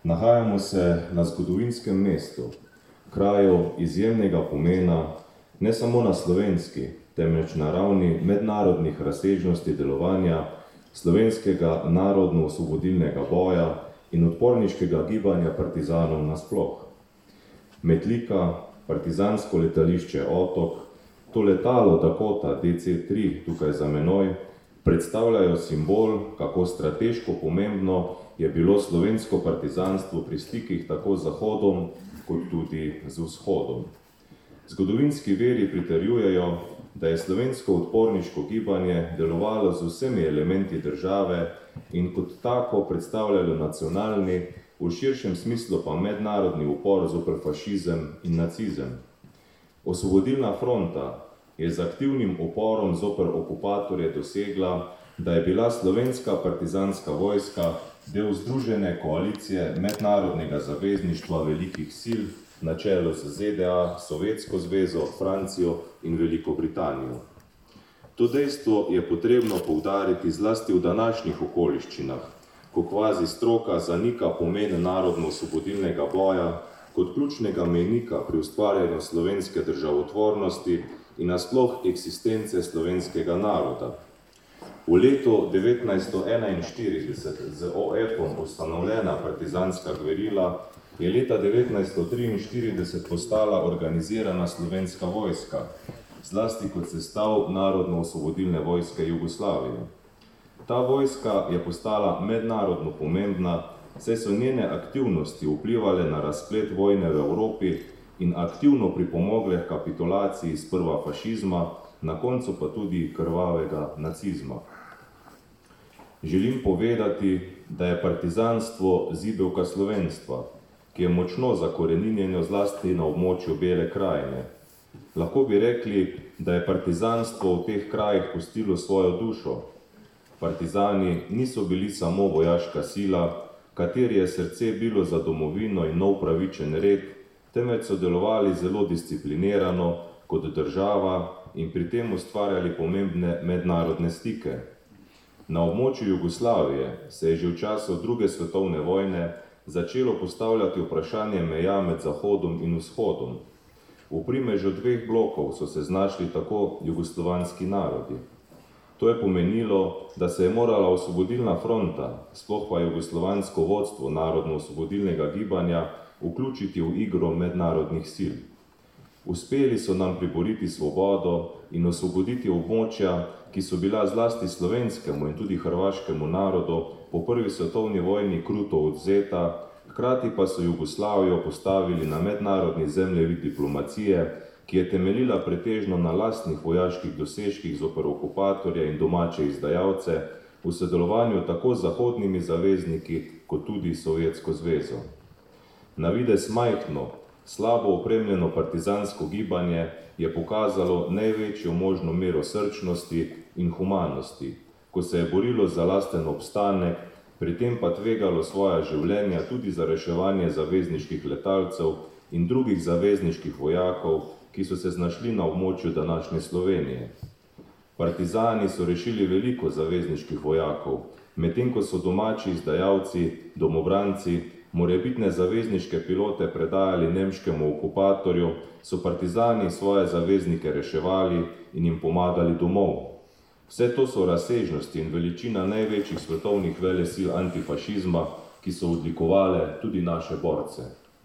Nahajamo se na zgodovinskem mestu, kraju izjemnega pomena, ne samo na slovenski, temveč na ravni mednarodnih razsežnosti delovanja slovenskega narodno-osvobodilnega boja in odporniškega gibanja partizanov nasploh. Metlika, partizansko letališče Otok, to letalo Dakota DC-3 tukaj za menoj, predstavljajo simbol, kako strateško pomembno je bilo slovensko partizanstvo pri stikih tako z Zahodom, kot tudi z Vzhodom. Zgodovinski viri pritrjujejo, da je slovensko odporniško gibanje delovalo z vsemi elementi države in kot tako predstavljalo nacionalni, v širšem smislu pa mednarodni upor zoper fašizem in nacizem. Osvobodilna fronta je z aktivnim uporom zoper okupatorje dosegla, da je bila slovenska partizanska vojska del združene koalicije mednarodnega zavezništva velikih sil na čelu z ZDA, Sovjetsko zvezo, Francijo in Veliko Britanijo. To dejstvo je potrebno poudariti zlasti v današnjih okoliščinah, ko kvazi stroka zanika pomen narodno-osvobodilnega boja kot ključnega mejnika pri ustvarjanju slovenske državotvornosti in nasploh eksistence slovenskega naroda. V letu 1941 z OF-om ustanovljena partizanska gverila je leta 1943 postala organizirana slovenska vojska, zlasti kot sestav Narodno-osvobodilne vojske Jugoslavije. Ta vojska je postala mednarodno pomembna, saj so njene aktivnosti vplivale na razplet vojne v Evropi in aktivno pripomogle k kapitulaciji sprva fašizma, na koncu pa tudi krvavega nacizma. Želim povedati, da je partizanstvo zibelka slovenstva, ki je močno zakoreninjeno zlasti na območju Bele krajine. Lahko bi rekli, da je partizanstvo v teh krajih pustilo svojo dušo. Partizani niso bili samo vojaška sila, kateri je srce bilo za domovino in nov pravičen red, temveč so delovali zelo disciplinirano kot država in pri tem ustvarjali pomembne mednarodne stike. Na območju Jugoslavije se je že v času druge svetovne vojne začelo postavljati vprašanje meja med Zahodom in Vzhodom. V primežu dveh blokov so se znašli tako jugoslovanski narodi. To je pomenilo, da se je morala osvobodilna fronta, sploh pa jugoslovansko vodstvo narodno-osvobodilnega gibanja, vključiti v igro mednarodnih sil. Uspeli so nam priboriti svobodo in osvoboditi območja, ki so bila zlasti slovenskemu in tudi hrvaškemu narodu po prvi svetovni vojni kruto odvzeta, hkrati pa so Jugoslavijo postavili na mednarodni zemljevid diplomacije, ki je temeljila pretežno na lastnih vojaških dosežkih zoper okupatorje in domače izdajalce v sodelovanju tako z zahodnimi zavezniki kot tudi Sovjetsko zvezo. Na videz majhno, slabo opremljeno partizansko gibanje je pokazalo največjo možno mero srčnosti in humanosti, ko se je borilo za lasten obstanek, pri tem pa tvegalo svoja življenja tudi za reševanje zavezniških letalcev in drugih zavezniških vojakov, ki so se znašli na območju današnje Slovenije. Partizani so rešili veliko zavezniških vojakov, medtem ko so domači izdajalci, domobranci, morebitne zavezniške pilote predajali nemškemu okupatorju, so partizani svoje zaveznike reševali in jim pomagali domov. Vse to so razsežnosti in veličina največjih svetovnih velesil antifašizma, ki so odlikovale tudi naše borce.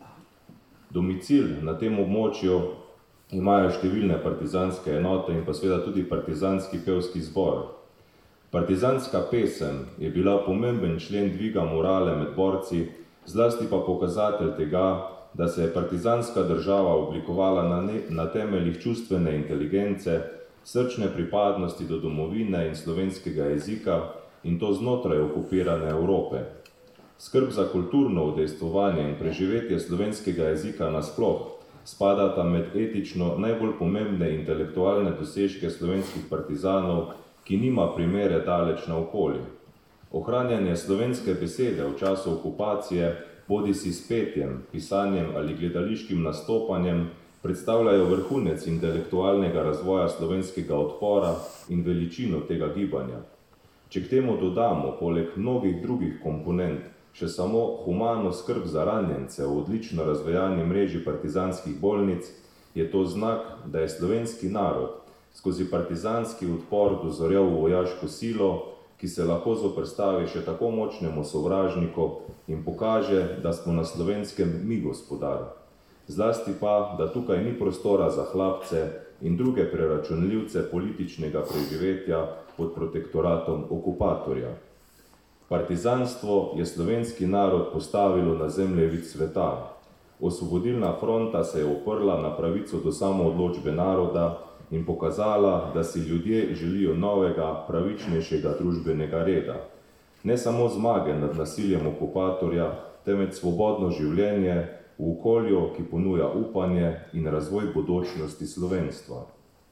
Domicil na tem območju imajo številne partizanske enote in pa seveda tudi partizanski pevski zbor. Partizanska pesem je bila pomemben člen dviga morale med borci, zlasti pa pokazatelj tega, da se je partizanska država oblikovala na temeljih čustvene inteligence, srčne pripadnosti do domovine in slovenskega jezika in to znotraj okupirane Evrope. Skrb za kulturno udejstvovanje in preživetje slovenskega jezika nasploh spadata med etično najbolj pomembne intelektualne dosežke slovenskih partizanov, ki nima primere daleč naokoli. Ohranjanje slovenske besede v času okupacije, bodisi s petjem, pisanjem ali gledališkim nastopanjem, predstavljajo vrhunec intelektualnega razvoja slovenskega odpora in veličino tega gibanja. Če k temu dodamo, poleg mnogih drugih komponent, še samo humano skrb za ranjence v odlično razvejani mreži partizanskih bolnic, je to znak, da je slovenski narod skozi partizanski odpor dozorel v vojaško silo, ki se lahko zoperstavi še tako močnemu sovražniku in pokaže, da smo na Slovenskem mi gospodar. Zlasti pa, da tukaj ni prostora za hlapce in druge preračunljivce političnega preživetja pod protektoratom okupatorja. Partizanstvo je slovenski narod postavilo na zemljevid sveta. Osvobodilna fronta se je oprla na pravico do samoodločbe naroda in pokazala, da si ljudje želijo novega, pravičnejšega družbenega reda. Ne samo zmage nad nasiljem okupatorja, temveč svobodno življenje v okolju, ki ponuja upanje in razvoj bodočnosti slovenstva.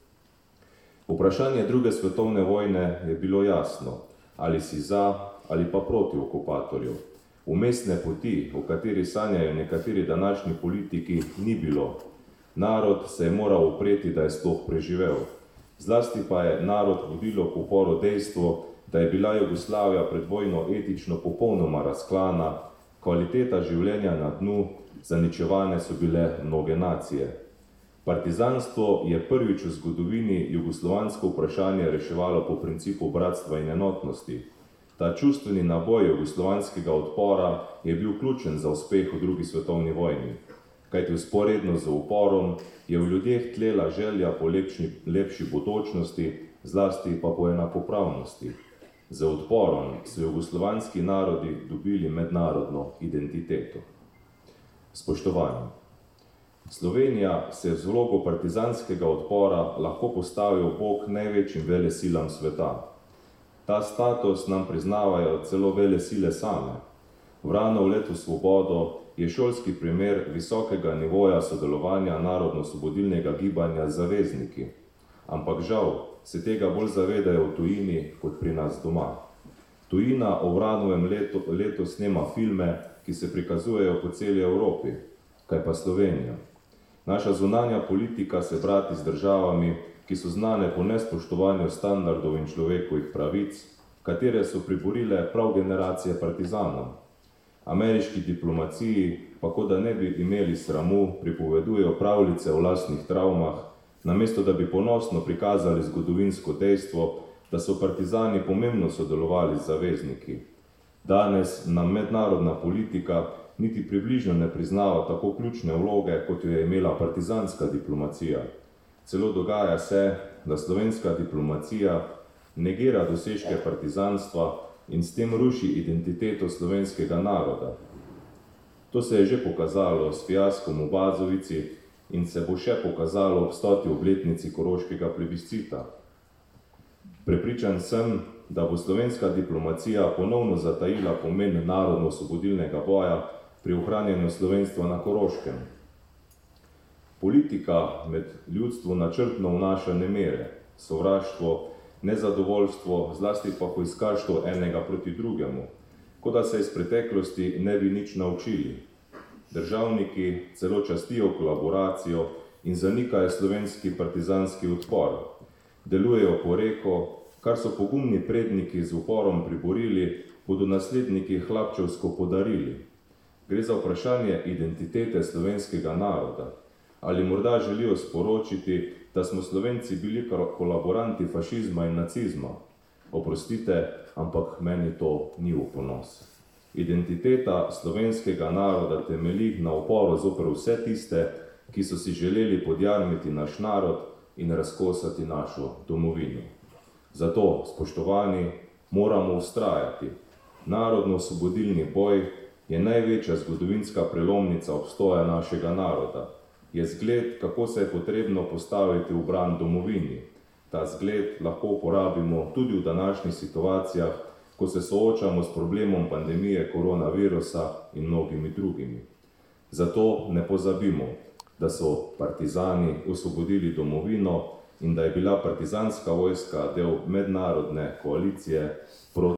Vprašanje druge svetovne vojne je bilo jasno, ali si za ali pa proti okupatorju. Vmesne poti, o kateri sanjajo nekateri današnji politiki, ni bilo. Narod se je moral upreti, da je sploh preživel. Zlasti pa je narod vodilo k uporu dejstvo, da je bila Jugoslavija pred vojno etično popolnoma razklana, kvaliteta življenja na dnu, zaničevane so bile mnoge nacije. Partizanstvo je prvič v zgodovini jugoslovansko vprašanje reševalo po principu bratstva in enotnosti. Ta čustveni naboj jugoslovanskega odpora je bil ključen za uspeh v drugi svetovni vojni, kajti vzporedno z uporom je v ljudeh tlela želja po lepši bodočnosti, zlasti pa po enakopravnosti. Z odporom so jugoslovanski narodi dobili mednarodno identiteto. Spoštovani, Slovenija se z vlogo partizanskega odpora lahko postavi v bok največjim velesilam sveta. Ta status nam priznavajo celo velesile same. Vrano v letu svobodo je šolski primer visokega nivoja sodelovanja narodno-osvobodilnega gibanja z zavezniki. Ampak žal se tega bolj zavedajo v tujini kot pri nas doma. Tujina o Vranovem letu snema filme, ki se prikazujejo po celi Evropi. Kaj pa Slovenija? Naša zunanja politika se brati z državami, ki so znane po nespoštovanju standardov in človekovih pravic, katere so priborile prav generacije partizanov. Ameriški diplomaciji, pa kot da ne bi imeli sramu, pripovedujejo pravljice o lastnih travmah, namesto da bi ponosno prikazali zgodovinsko dejstvo, da so partizani pomembno sodelovali z zavezniki. Danes nam mednarodna politika niti približno ne priznava tako ključne vloge, kot jo je imela partizanska diplomacija. Celo dogaja se, da slovenska diplomacija negira dosežke partizanstva in s tem ruši identiteto slovenskega naroda. To se je že pokazalo s fiaskom v Bazovici in se bo še pokazalo ob 100. obletnici koroškega plebiscita. Prepričan sem, da bo slovenska diplomacija ponovno zatajila pomen narodno-osvobodilnega boja pri ohranjanju slovenstva na Koroškem. Politika med ljudstvo načrtno vnaša nemire, sovraštvo, nezadovoljstvo, zlasti pa hujskaštvo enega proti drugemu, kot da se iz preteklosti ne bi nič naučili. Državniki celo častijo kolaboracijo in zanikajo slovenski partizanski odpor. Delujejo po reko, kar so pogumni predniki z uporom priborili, bodo nasledniki hlapčevsko podarili. Gre za vprašanje identitete slovenskega naroda. Ali morda želijo sporočiti, da smo Slovenci bili kolaboranti fašizma in nacizma? Oprostite, ampak meni to ni v ponos. Identiteta slovenskega naroda temelji na uporu zoper vse tiste, ki so si želeli podjarmiti naš narod in razkosati našo domovino. Zato, spoštovani, moramo vztrajati. Narodno-osvobodilni boj je največja zgodovinska prelomnica obstoja našega naroda. Je zgled, kako se je potrebno postaviti v bran domovini. Ta zgled lahko uporabimo tudi v današnjih situacijah, ko se soočamo s problemom pandemije koronavirusa in mnogimi drugimi. Zato ne pozabimo, da so partizani osvobodili domovino in da je bila partizanska vojska del mednarodne koalicije proti